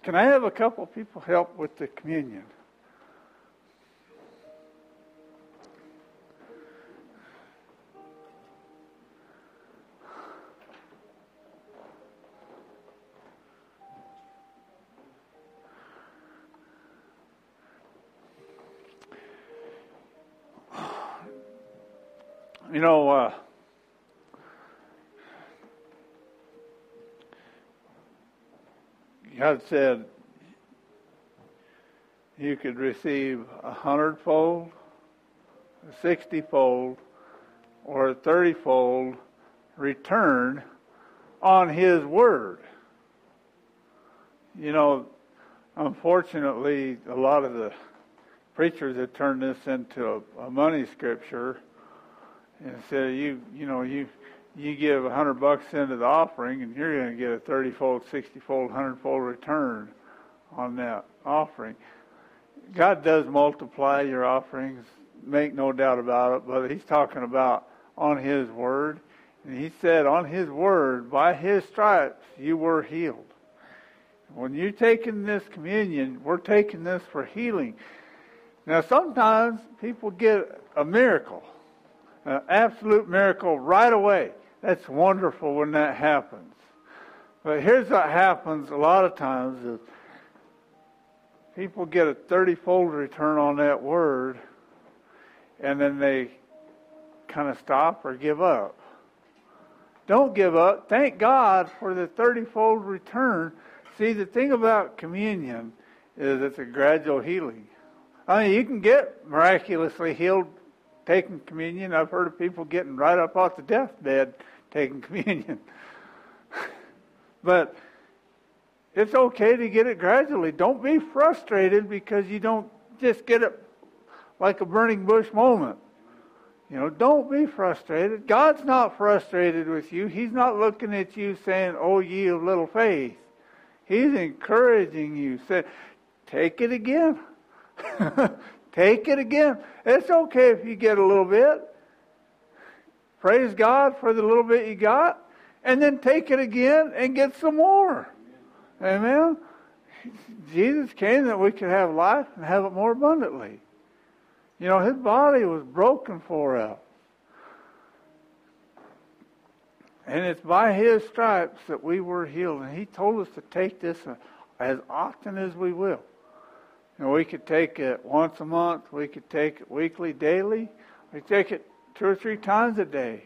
Can I have a couple people help with the communion? You know, God said you could receive 100-fold, 60-fold, or a 30-fold return on His Word. You know, unfortunately, a lot of the preachers have turned this into a money scripture and said, you give $100 into the offering, and you're going to get a 30-fold, 60-fold, 100-fold return on that offering. God does multiply your offerings, make no doubt about it, but He's talking about on His Word. And He said on His Word, by His stripes, you were healed. When you're taking this communion, we're taking this for healing. Now, sometimes people get a miracle, an absolute miracle right away. That's wonderful when that happens. But here's what happens a lot of times is people get a 30-fold return on that word, and then they kind of stop or give up. Don't give up. Thank God for the 30-fold return. See, the thing about communion is it's a gradual healing. I mean, you can get miraculously healed taking communion. I've heard of people getting right up off the deathbed taking communion. But it's okay to get it gradually. Don't be frustrated because you don't just get it like a burning bush moment. You know, don't be frustrated. God's not frustrated with you. He's not looking at you saying, "Oh, ye of little faith." He's encouraging you. Say, take it again. Take it again. It's okay if you get a little bit. Praise God for the little bit you got. And then take it again and get some more. Amen. Jesus came that we could have life and have it more abundantly. You know, His body was broken for us. And it's by His stripes that we were healed. And He told us to take this as often as we will. You know, we could take it once a month. We could take it weekly, daily. We could take it 2 or 3 times a day.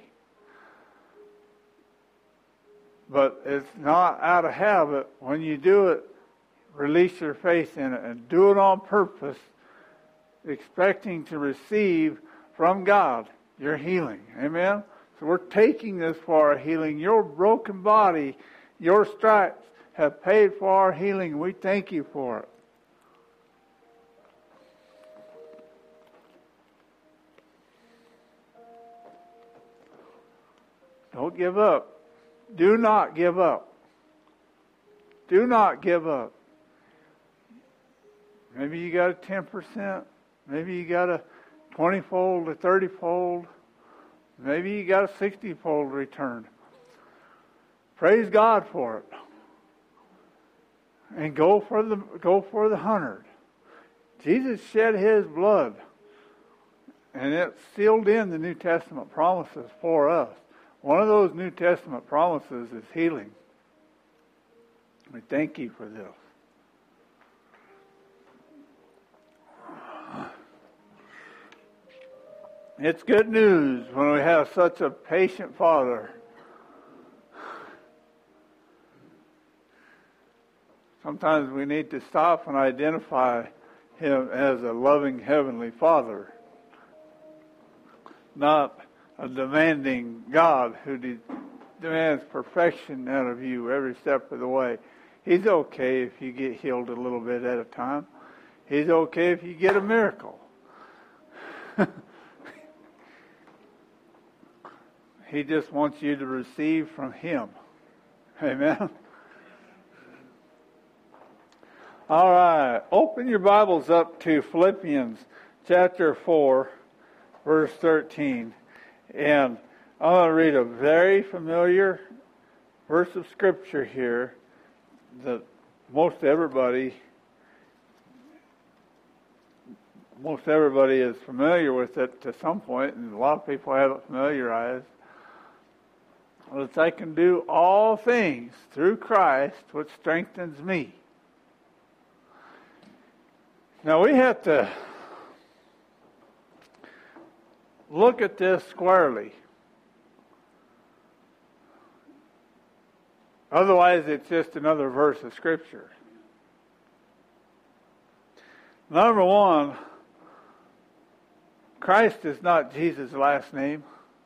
But it's not out of habit. When you do it, release your faith in it and do it on purpose, expecting to receive from God your healing. Amen? So we're taking this for our healing. Your broken body, your stripes have paid for our healing. We thank you for it. Don't give up. Do not give up. Do not give up. Maybe you got a 10%. Maybe you got a 20-fold, a 30-fold. Maybe you got a 60-fold return. Praise God for it. And go for the 100. Jesus shed His blood. And it sealed in the New Testament promises for us. One of those New Testament promises is healing. We thank you for this. It's good news when we have such a patient Father. Sometimes we need to stop and identify Him as a loving Heavenly Father, not a demanding God who demands perfection out of you every step of the way. He's okay if you get healed a little bit at a time. He's okay if you get a miracle. He just wants you to receive from Him. Amen. All right. Open your Bibles up to Philippians chapter 4, verse 13. And I'm going to read a very familiar verse of Scripture here that most everybody is familiar with it to some point, and a lot of people have it familiarized. That I can do all things through Christ, which strengthens me. Now we have to look at this squarely. Otherwise, it's just another verse of Scripture. Number one, Christ is not Jesus' last name.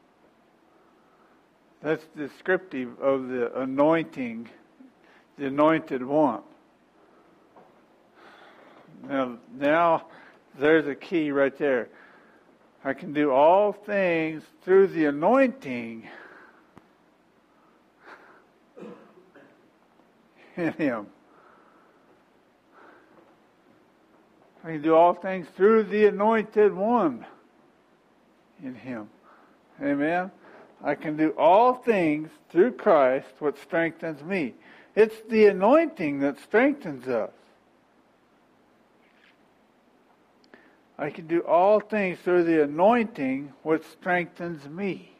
That's descriptive of the anointing, the anointed one. Now there's a key right there. I can do all things through the anointing in Him. I can do all things through the anointed one in Him. Amen? I can do all things through Christ, which strengthens me. It's the anointing that strengthens us. I can do all things through the anointing, which strengthens me.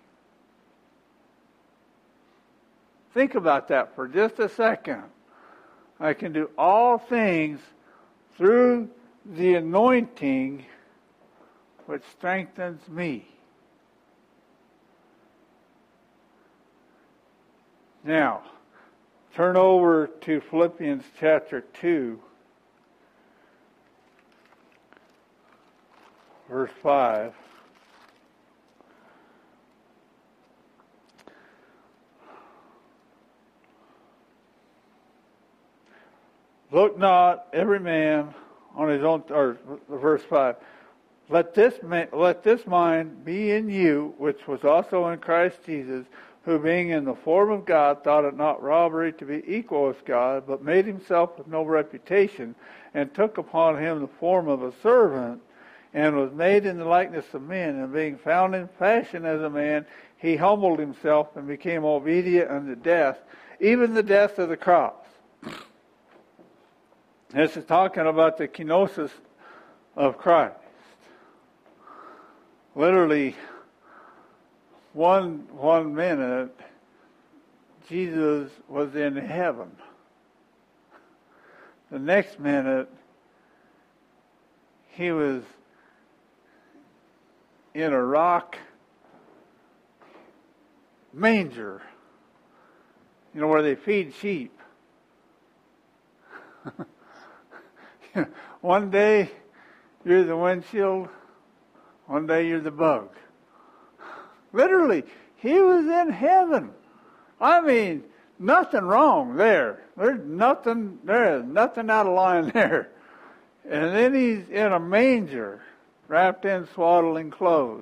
Think about that for just a second. I can do all things through the anointing, which strengthens me. Now, turn over to Philippians chapter 2, verse 5. Look not every man on his own, or verse 5. Let this mind be in you, which was also in Christ Jesus, who being in the form of God thought it not robbery to be equal with God, but made himself of no reputation, and took upon him the form of a servant, and was made in the likeness of men, and being found in fashion as a man, he humbled himself and became obedient unto death, even the death of the cross. This is talking about the kenosis of Christ. Literally, one minute, Jesus was in heaven. The next minute, he was in a rock manger, where they feed sheep. One day, you're the windshield. One day, you're the bug. Literally, he was in heaven. I mean, nothing wrong there. There is nothing out of line there. And then he's in a manger, wrapped in swaddling clothes.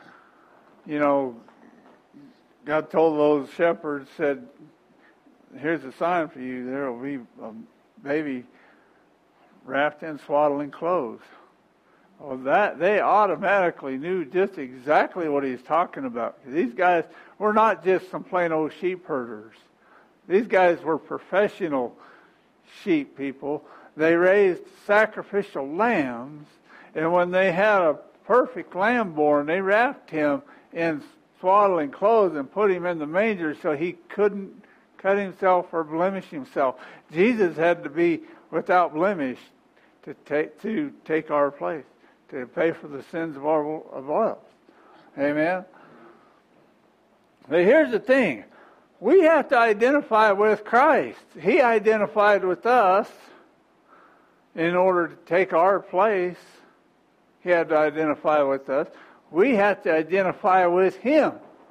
God told those shepherds, said, here's a sign for you. There will be a baby wrapped in swaddling clothes. Well, that they automatically knew just exactly what he's talking about. These guys were not just some plain old sheep herders. These guys were professional sheep people. They raised sacrificial lambs, and when they had a perfect lamb born, they wrapped him in swaddling clothes and put him in the manger so he couldn't cut himself or blemish himself. Jesus had to be without blemish to take our place, to pay for the sins of us. Amen? But here's the thing. We have to identify with Christ. He identified with us in order to take our place. He had to identify with us. We have to identify with Him.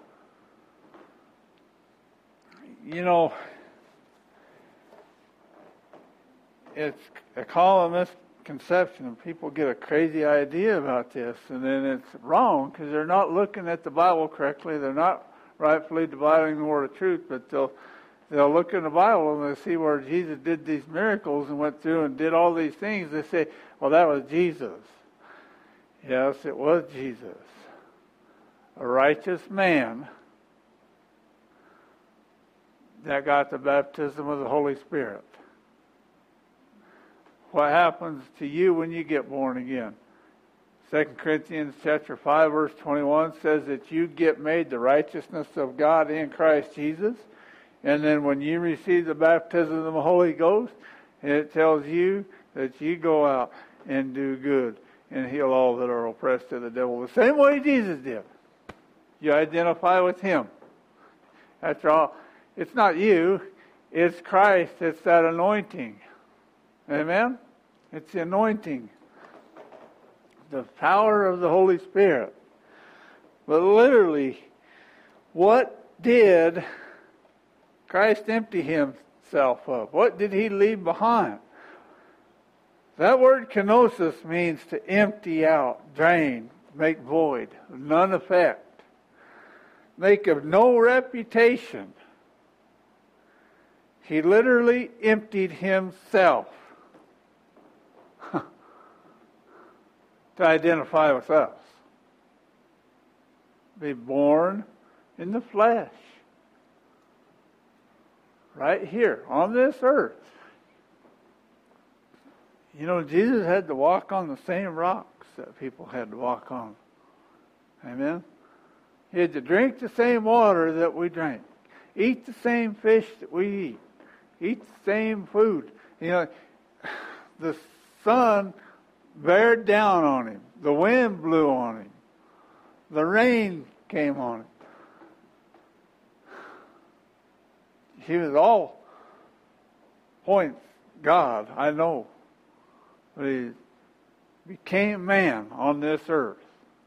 It's a common misconception, and people get a crazy idea about this, and then it's wrong because they're not looking at the Bible correctly. They're not rightfully dividing the word of truth, but they'll look in the Bible and they'll see where Jesus did these miracles and went through and did all these things. They say, well, that was Jesus. Yes, it was Jesus. A righteous man that got the baptism of the Holy Spirit. what happens to you when you get born again. 2 Corinthians chapter 5, verse 21 says that you get made the righteousness of God in Christ Jesus. And then when you receive the baptism of the Holy Ghost, it tells you that you go out and do good and heal all that are oppressed of the devil. The same way Jesus did. You identify with Him. After all, it's not you, it's Christ. It's that anointing. Amen? It's the anointing. The power of the Holy Spirit. But literally, what did Christ empty Himself of? What did He leave behind? That word kenosis means to empty out, drain, make void, none effect, make of no reputation. He literally emptied Himself to identify with us. Be born in the flesh. Right here, on this earth. You know, Jesus had to walk on the same rocks that people had to walk on. Amen? He had to drink the same water that we drank. Eat the same fish that we eat. Eat the same food. You know, the sun bared down on Him. The wind blew on Him. The rain came on Him. He was all points God, I know. But He became man on this earth.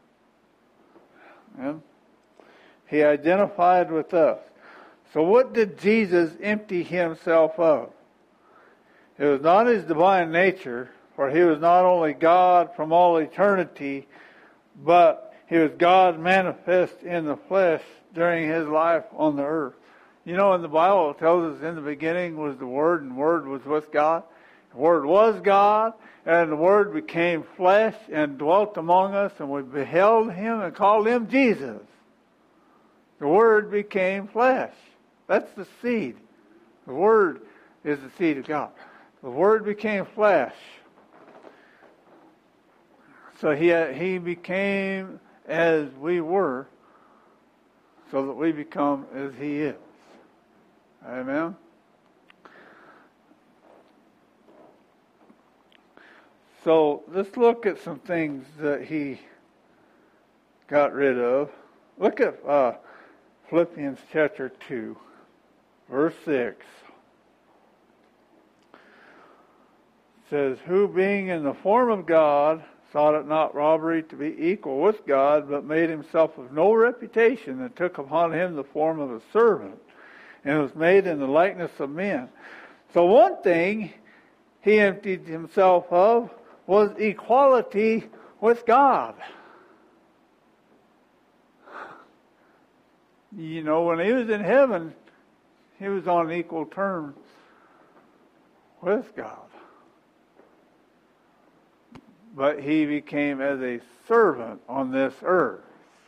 And He identified with us. So what did Jesus empty Himself of? It was not His divine nature, for He was not only God from all eternity, but He was God manifest in the flesh during His life on the earth. You know, in the Bible, it tells us in the beginning was the Word, and the Word was with God. The Word was God, and the Word became flesh and dwelt among us, and we beheld Him and called Him Jesus. The Word became flesh. That's the seed. The Word is the seed of God. The Word became flesh. So He became as we were, so that we become as He is. Amen? So let's look at some things that He got rid of. Look at Philippians chapter 2, verse 6. It says, who being in the form of God, thought it not robbery to be equal with God, but made Himself of no reputation, and took upon Him the form of a servant, and was made in the likeness of men. So one thing He emptied Himself of was equality with God. You know, when He was in heaven, He was on equal terms with God. But He became as a servant on this earth.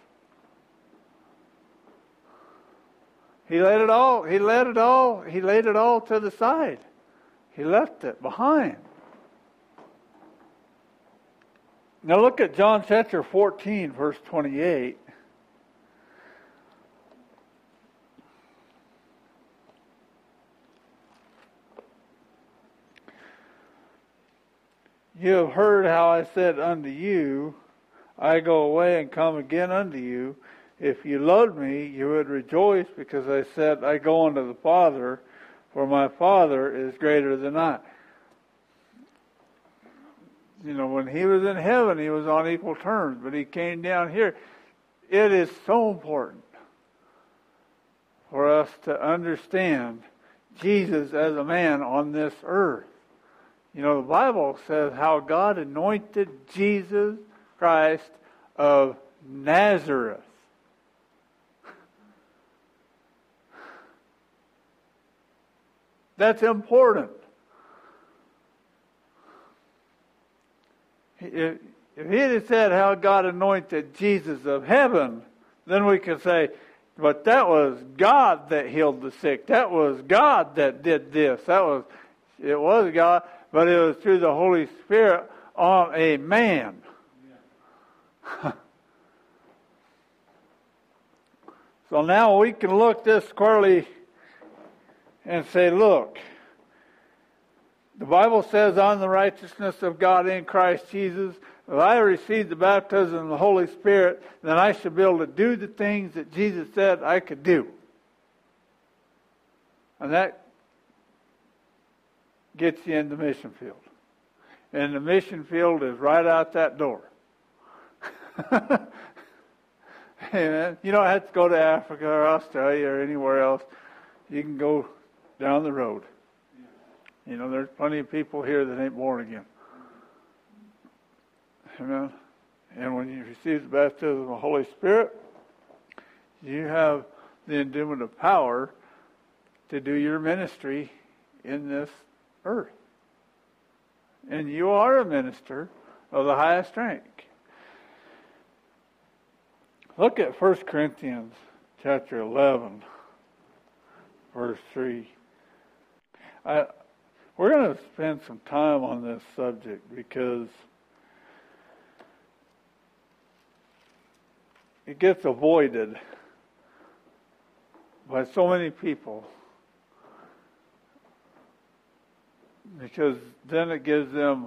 He laid it all to the side. He left it behind. Now look at John chapter 14, verse 28. You have heard how I said unto you, I go away and come again unto you. If you loved me, you would rejoice, because I said, I go unto the Father, for my Father is greater than I. You know, when He was in heaven, He was on equal terms, but He came down here. It is so important for us to understand Jesus as a man on this earth. You know, the Bible says how God anointed Jesus Christ of Nazareth. That's important. If He had said how God anointed Jesus of heaven, then we could say, but that was God that healed the sick. That was God that did this. It was God, but it was through the Holy Spirit on a man. So now we can look this squarely and say, look, the Bible says, "On the righteousness of God in Christ Jesus, if I received the baptism of the Holy Spirit, then I should be able to do the things that Jesus said I could do." And that gets you in the mission field. And the mission field is right out that door. Amen. You don't have to go to Africa or Australia or anywhere else. You can go down the road. You know, there's plenty of people here that ain't born again. Amen. And when you receive the baptism of the Holy Spirit, you have the endowment of power to do your ministry in this earth. And you are a minister of the highest rank. Look at 1 Corinthians chapter 11, verse 3. We're going to spend some time on this subject because it gets avoided by so many people, because then it gives them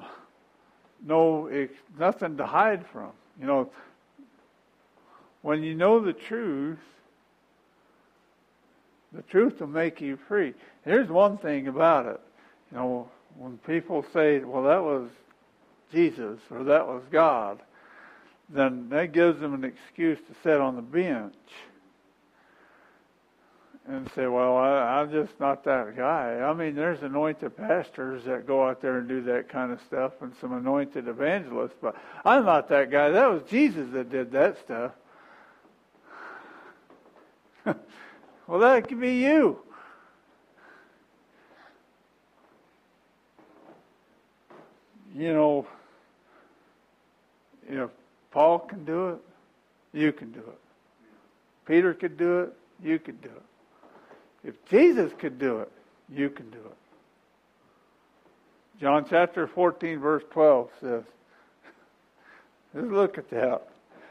nothing to hide from. You know, when you know the truth will make you free. Here's one thing about it. You know, when people say, well, that was Jesus or that was God, then that gives them an excuse to sit on the bench and say, well, I'm just not that guy. I mean, there's anointed pastors that go out there and do that kind of stuff, and some anointed evangelists, but I'm not that guy. That was Jesus that did that stuff. Well, that could be you. You know, if Paul can do it, you can do it. Peter could do it, you could do it. If Jesus could do it, you can do it. John chapter 14, verse 12 says, just look at that.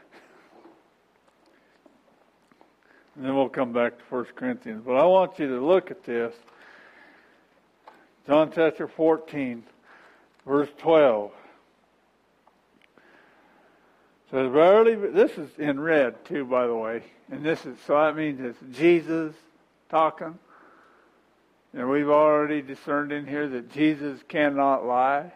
And then we'll come back to 1 Corinthians. But I want you to look at this. John chapter 14, verse 12. Says, verily, this is in red too, by the way. And this is, so that means it's Jesus talking. And we've already discerned in here that Jesus cannot lie.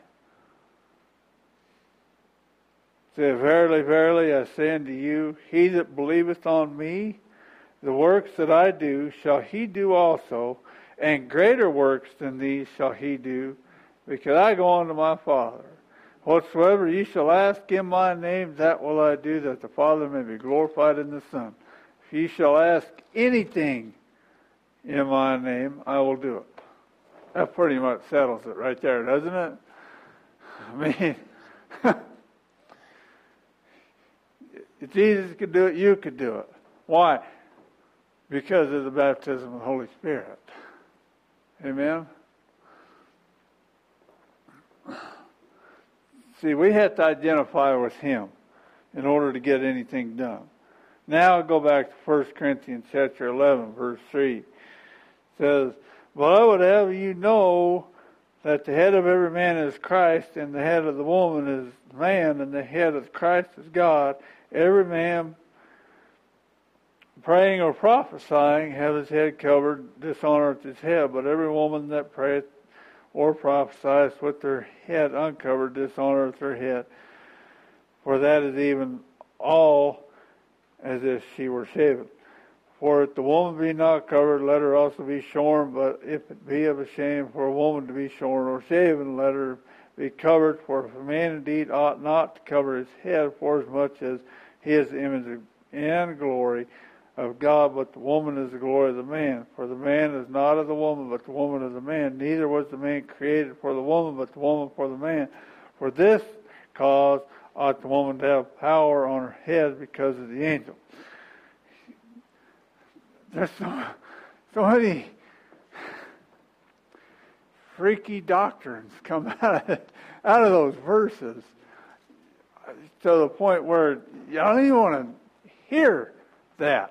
It says, verily, verily, I say unto you, he that believeth on me, the works that I do shall he do also, and greater works than these shall he do, because I go unto my Father. Whatsoever ye shall ask in my name, that will I do, that the Father may be glorified in the Son. If ye shall ask anything in my name, I will do it. That pretty much settles it right there, doesn't it? I mean, if Jesus could do it, you could do it. Why? Because of the baptism of the Holy Spirit. Amen? See, we have to identify with Him in order to get anything done. Now I'll go back to 1 Corinthians chapter 11, verse 3. It says, but I would have you know that the head of every man is Christ, and the head of the woman is man, and the head of Christ is God. Every man praying or prophesying have his head covered, dishonoreth his head. But every woman that prayeth or prophesieth with her head uncovered dishonoreth her head. For that is even all as if she were shaven. For if the woman be not covered, let her also be shorn. But if it be of a shame for a woman to be shorn or shaven, let her be covered. For if a man indeed ought not to cover his head, forasmuch as he is the image and glory of God, but the woman is the glory of the man. For the man is not of the woman, but the woman of the man. Neither was the man created for the woman, but the woman for the man. For this cause ought the woman to have power on her head because of the angel. There's so many freaky doctrines come out of those verses to the point where you don't even want to hear that.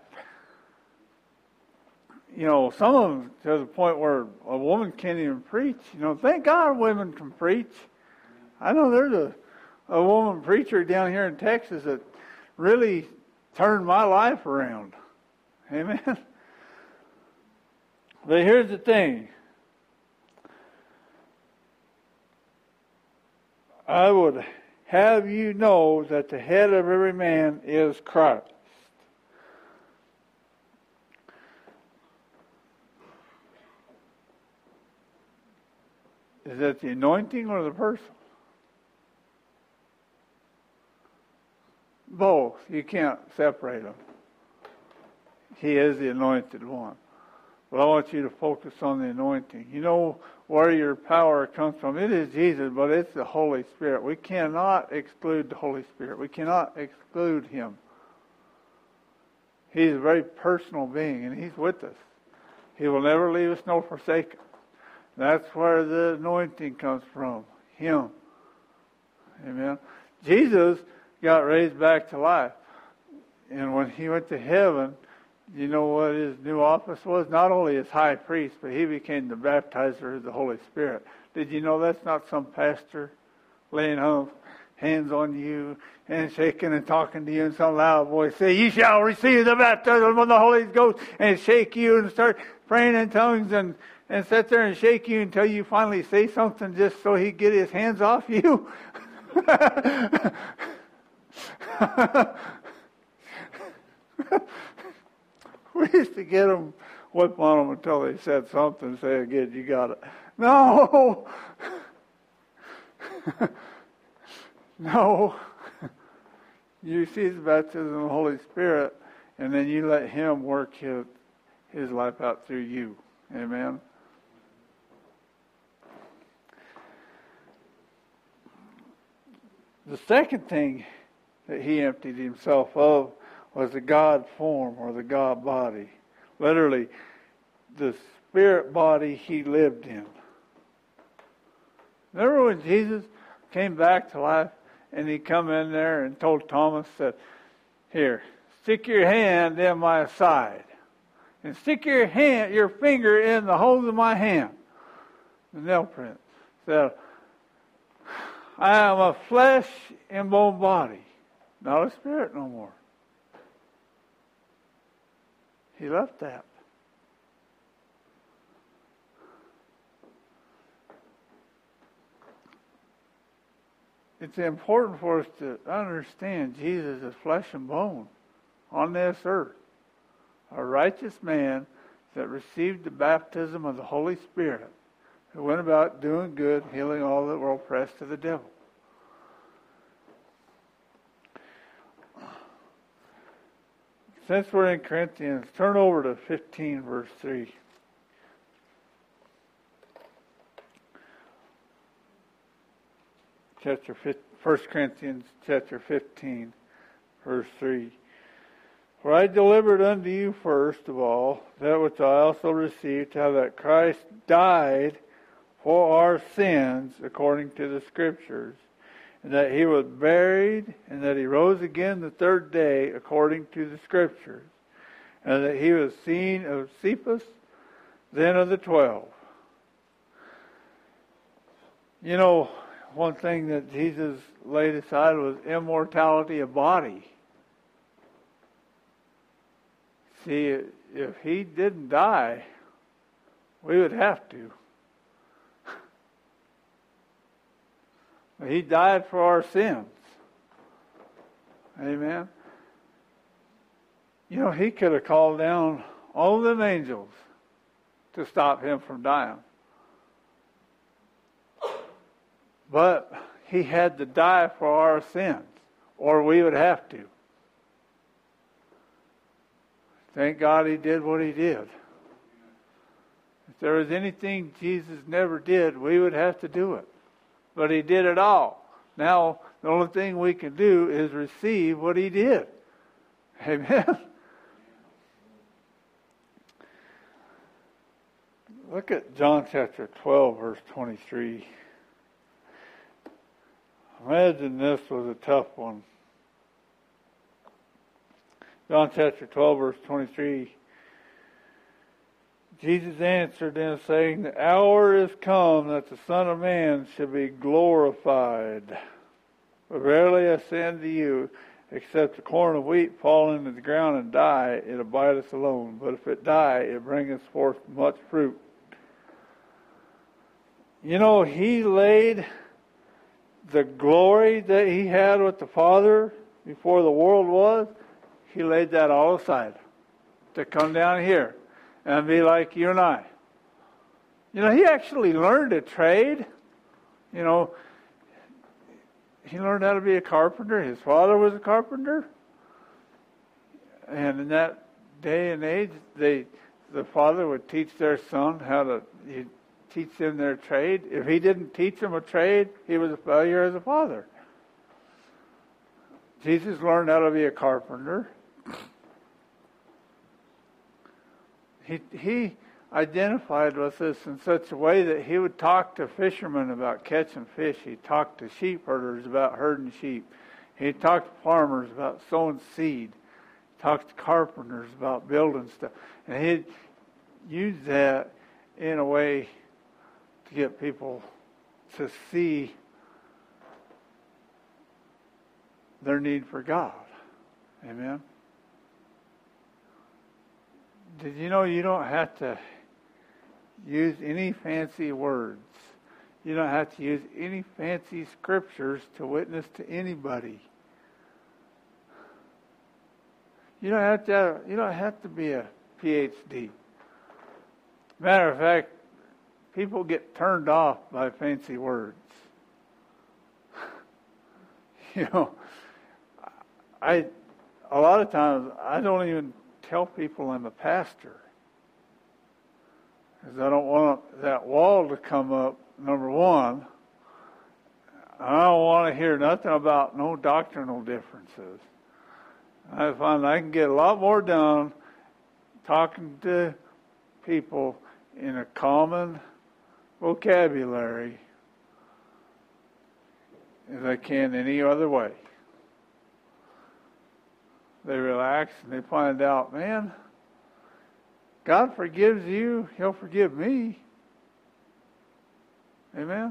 Some of them to the point where a woman can't even preach. Thank God women can preach. I know there's a woman preacher down here in Texas that really turned my life around. Amen. But here's the thing. I would have you know that the head of every man is Christ. Is that the anointing or the person? Both. You can't separate them. He is the anointed one. But I want you to focus on the anointing. You know where your power comes from. It is Jesus, but it's the Holy Spirit. We cannot exclude the Holy Spirit. We cannot exclude Him. He's a very personal being, and He's with us. He will never leave us nor forsake us. That's where the anointing comes from. Him. Amen. Jesus got raised back to life. And when He went to heaven, you know what His new office was? Not only as high priest, but He became the baptizer of the Holy Spirit. Did you know that's not some pastor laying hands on you and shaking and talking to you in some loud voice? Say, "You shall receive the baptism of the Holy Ghost," and shake you and start praying in tongues and sit there and shake you until you finally say something just so He get His hands off you. We used to get them, whip on them until they said something, say again, "You got it." No! No. You see the baptism of the Holy Spirit, and then you let Him work His life out through you. Amen? The second thing that He emptied Himself of was the God form or the God body. Literally, the spirit body He lived in. Remember when Jesus came back to life and He come in there and told Thomas that, "Here, stick your hand in my side and stick your finger in the holes of my hand." The nail prints. Said, "I am a flesh and bone body, not a spirit no more." He left that. It's important for us to understand Jesus is flesh and bone on this earth. A righteous man that received the baptism of the Holy Spirit, who went about doing good, healing all that were oppressed of the devil. Since we're in Corinthians, turn over to 15, verse 3. Chapter 1 Corinthians chapter 15, verse 3. "For I delivered unto you first of all that which I also received, how that Christ died for our sins according to the Scriptures, and that He was buried, and that He rose again the third day according to the Scriptures, and that He was seen of Cephas, then of the 12. You know, one thing that Jesus laid aside was immortality of body. See, if He didn't die, we would have to. He died for our sins. Amen. You know, He could have called down all them angels to stop Him from dying. But He had to die for our sins, or we would have to. Thank God He did what He did. If there was anything Jesus never did, we would have to do it. But He did it all. Now, the only thing we can do is receive what He did. Amen. Look at John chapter 12, verse 23. Imagine this was a tough one. John chapter 12, verse 23. Jesus answered them, saying, the hour is come that the Son of Man should be glorified. But verily I say unto you, except the corn of wheat fall into the ground and die, it abideth alone. But if it die, it bringeth forth much fruit. You know, he laid the glory that he had with the Father before the world was, he laid that all aside to come down here and be like you and I. You know, he actually learned a trade. You know, he learned how to be a carpenter. His father was a carpenter. And in that day and age, the father would teach their son how to teach them their trade. If he didn't teach them a trade, he was a failure as a father. Jesus learned how to be a carpenter. He identified with us in such a way that he would talk to fishermen about catching fish. He'd talk to sheep herders about herding sheep. He'd talk to farmers about sowing seed. He'd talk to carpenters about building stuff. And he'd use that in a way to get people to see their need for God. Amen. Did you know you don't have to use any fancy words? You don't have to use any fancy scriptures to witness to anybody. You don't have to be a PhD. Matter of fact, people get turned off by fancy words. You know, a lot of times I don't even tell people I'm a pastor, because I don't want that wall to come up, number one. I don't want to hear nothing about no doctrinal differences. I find I can get a lot more done talking to people in a common vocabulary as I can any other way. They relax and they find out, man, God forgives you, He'll forgive me. Amen?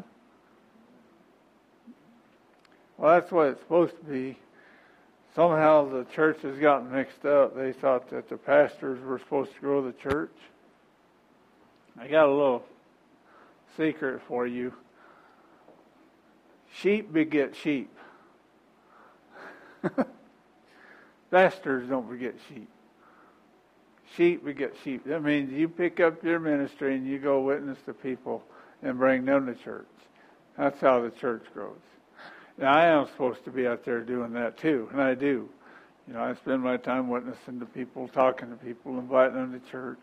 Well, that's what it's supposed to be. Somehow the church has gotten mixed up. They thought that the pastors were supposed to grow the church. I got a little secret for you. Sheep beget sheep. Pastors don't beget sheep. Sheep beget sheep. That means you pick up your ministry and you go witness to people and bring them to church. That's how the church grows. Now, I am supposed to be out there doing that too, and I do. You know, I spend my time witnessing to people, talking to people, inviting them to church.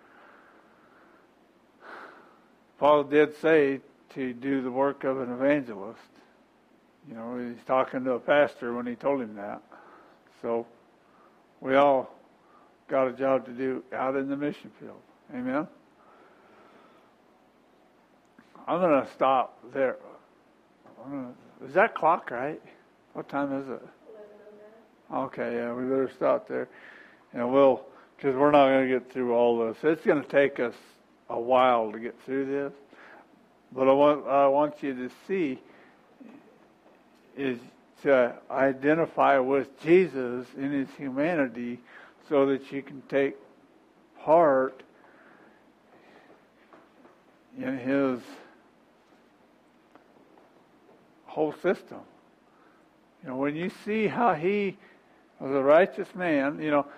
Paul did say to do the work of an evangelist. You know, he's talking to a pastor when he told him that. So, we all got a job to do out in the mission field. Amen? I'm going to stop there. Is that clock right? What time is it? 11:09. Okay, yeah, we better stop there. And because we're not going to get through all this. It's going to take us a while to get through this. But I want you to see is to identify with Jesus in His humanity so that you can take part in His whole system. You know, when you see how He was a righteous man, you know,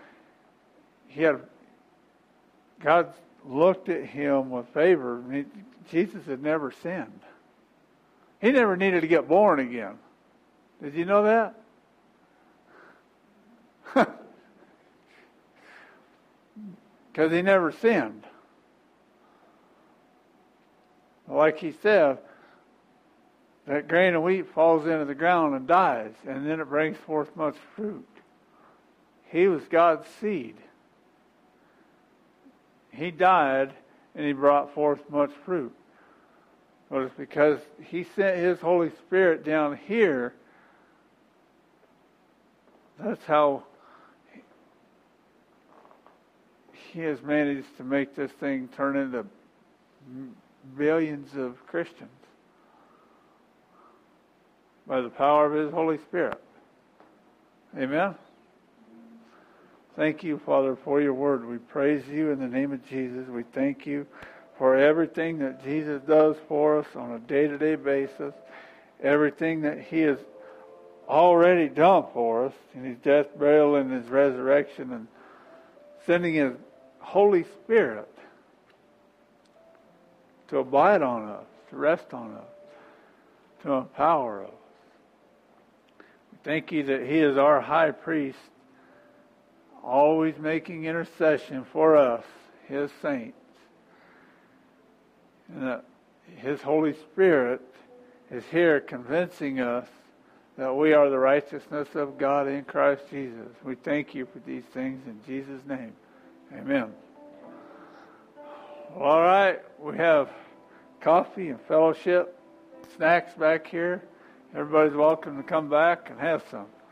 God looked at Him with favor. I mean, Jesus had never sinned. He never needed to get born again. Did you know that? Because He never sinned. Like He said, that grain of wheat falls into the ground and dies, and then it brings forth much fruit. He was God's seed. He died and he brought forth much fruit. But it's because he sent his Holy Spirit down here. That's how he has managed to make this thing turn into billions of Christians by the power of his Holy Spirit. Amen? Thank you, Father, for your word. We praise you in the name of Jesus. We thank you for everything that Jesus does for us on a day-to-day basis, everything that he has already done for us in his death, burial, and his resurrection, and sending his Holy Spirit to abide on us, to rest on us, to empower us. We thank you that he is our high priest, always making intercession for us, his saints. And that his Holy Spirit is here convincing us that we are the righteousness of God in Christ Jesus. We thank you for these things in Jesus' name. Amen. All right, we have coffee and fellowship, snacks back here. Everybody's welcome to come back and have some.